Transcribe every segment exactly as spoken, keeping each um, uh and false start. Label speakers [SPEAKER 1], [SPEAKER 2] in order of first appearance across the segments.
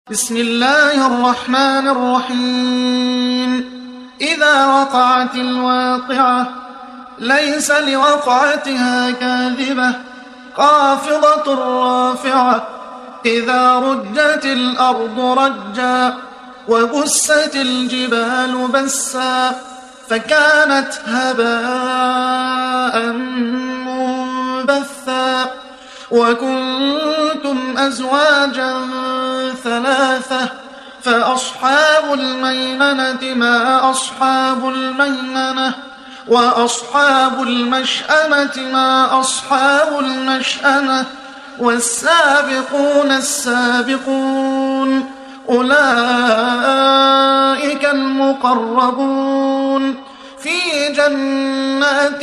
[SPEAKER 1] بسم الله الرحمن الرحيم إذا وقعت الواقعة ليس لوقعتها كاذبة خافضة رافعة إذا رجت الأرض رجا وبست الجبال بسا فكانت هباء منبثا وكنتم أزواجا ثلاثة فأصحاب الميمنة ما أصحاب الميمنة وأصحاب المشأمة ما أصحاب المشأمة والسابقون السابقون أولئك المقربون في جنات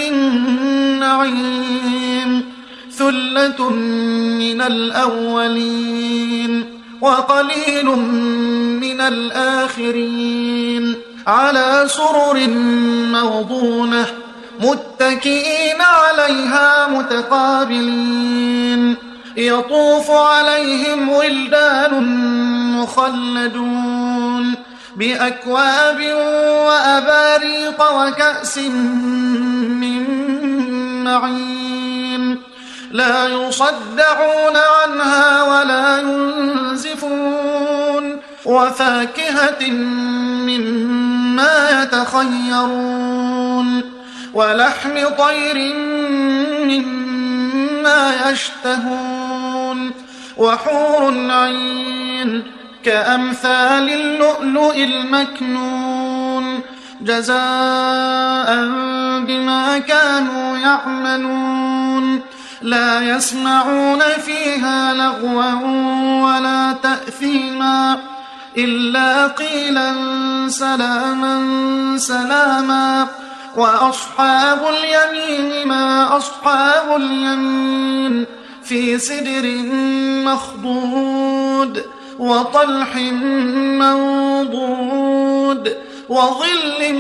[SPEAKER 1] النعيم ثلة من الأولين وقليل من الآخرين على سرر موضونة متكئين عليها متقابلين يطوف عليهم ولدان مخلدون بأكواب وأباريق وكأس من معين لا يصدعون عنها ولا ينزفون وفاكهة مما يتخيرون ولحم طير مما يشتهون وحور عين كأمثال اللؤلؤ المكنون جزاء بما كانوا يعملون لا يسمعون فيها لغوا ولا تأثيما إلا قيلا سلاما سلاما وأصحاب اليمين ما أصحاب اليمين في سدر مخضود وطلح منضود وظل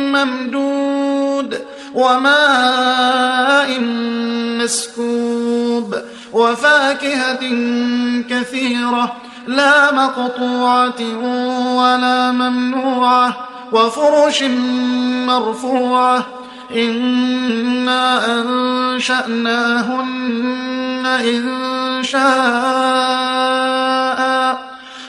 [SPEAKER 1] ممدود وماء مسكوب وفاكهة كثيرة لا مقطوعة ولا ممنوعة وفرش مرفوعة إنا أنشأناهن إن شاء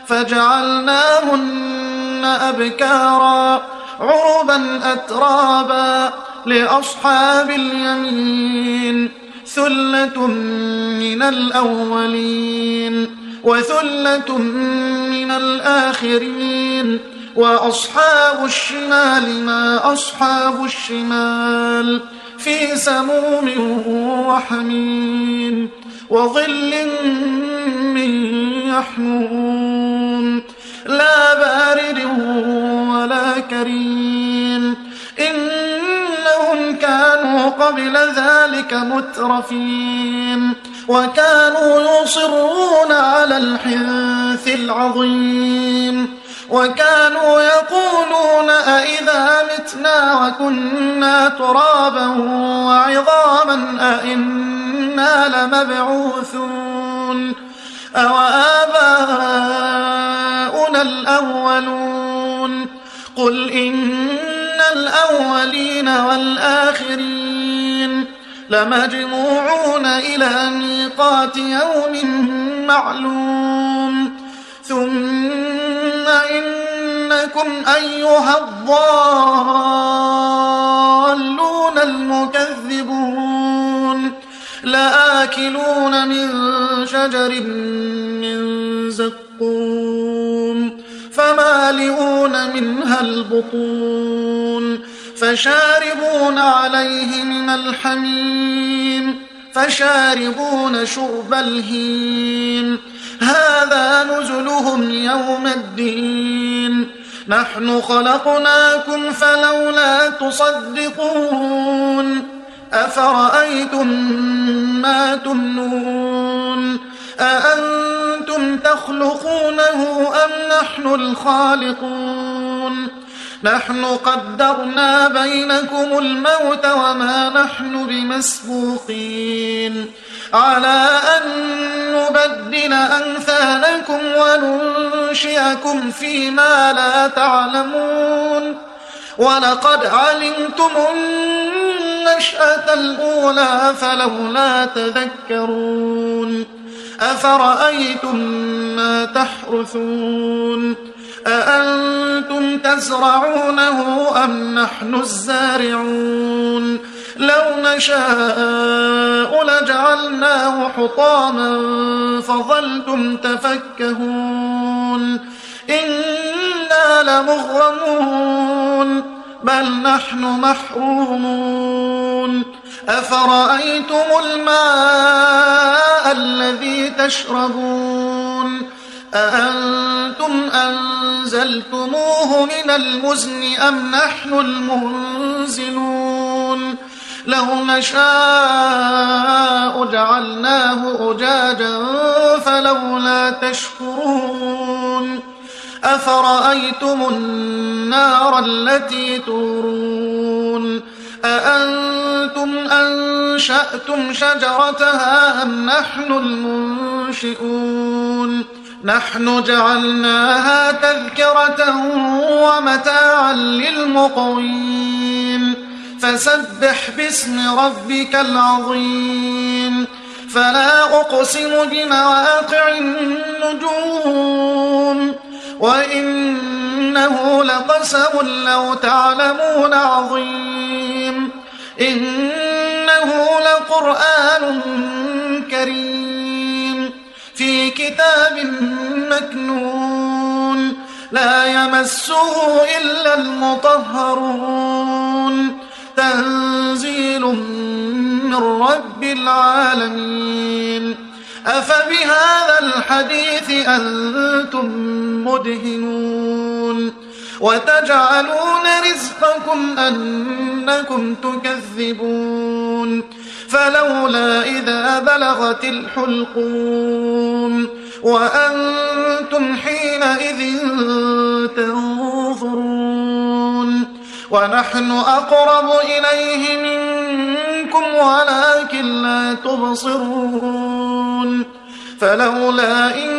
[SPEAKER 1] فجعلناهن أبكارا عربا أترابا لأصحاب اليمين ثلة من الأولين وثلة من الآخرين وأصحاب الشمال ما أصحاب الشمال في سموم وحميم وظل من يحموم لا بارد ولا كريم إنهم كانوا قبل ذلك مترفين وكانوا يصرون على الحنث العظيم وكانوا يقولون أئذا متنا وكنا ترابا وعظاما أئنا لمبعوثون أوآباؤنا الأولون قل إن الأولين والآخرين لمجموعون إلى ميقات يوم معلوم ثم إنكم أيها الضالون المكذبون لآكلون من شجر من زقوم فمالئون منها البطون فشاربون عليه من الحميم فشاربون شرب الهيم هذا نزلهم يوم الدين نحن خلقناكم فلولا تصدقون أفرأيتم ما تمنون أأنتم تخلقونه أم نحن الخالقون نحن قدرنا بينكم الموت وما نحن بمسبوقين على أن نبدل أمثالكم وننشئكم ينشئكم فيما لا تعلمون ولقد علمتم النشأة الأولى فلولا تذكرون أفرأيتم ما تحرثون أأنتم تزرعونه أم نحن الزارعون لو نشاء لجعلناه حطاما فظلتم تفكهون إنا لمغرمون بل نحن محرومون أفرأيتم الماء الذي تشربون أأنتم أنزلتموه من المزن أم نحن المنزلون لو نشاء جعلناه أجاجا فلولا تشكرون أفرأيتم النار التي تورون أأنتم أنشأتم شجرتها أم نحن المنشئون نحن جعلناها تذكرة ومتاعا للمقوين فسبح باسم ربك العظيم فلا أقسم بمواقع النجوم وإنه لقسم لو تعلمون عظيم إنه لقرآن كريم في كتاب مكنون لا يمسه إلا المطهرون تنزيل من رب العالمين أفبهذا الحديث أنتم مدهنون وتجعلون رزقكم أنكم تكذبون فلولا إذا بلغت الحلقوم وأنتم حينئذ تنظرون ونحن أقرب إليه منكم ولكن لا تبصرون فلولا إن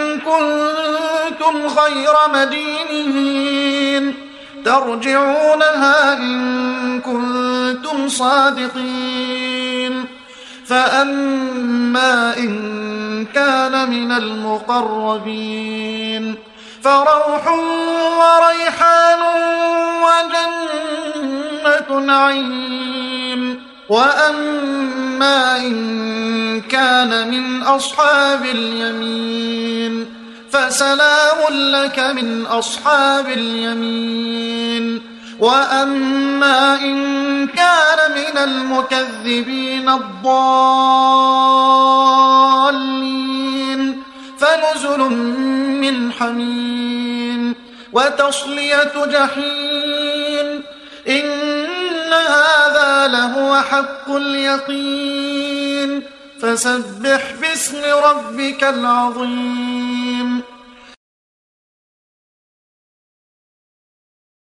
[SPEAKER 1] كنتم غير مدينين ترجعونها إن كنتم صادقين فأما إن كان من المقربين فروح وريحان وجنة نعيم وأما إن كان من أصحاب اليمين فسلام لك من أصحاب اليمين وأما إن كان من المكذبين الضالين فنزل من حميم وتصلية جحيم إن هذا لهو حق اليقين فسبح باسم ربك العظيم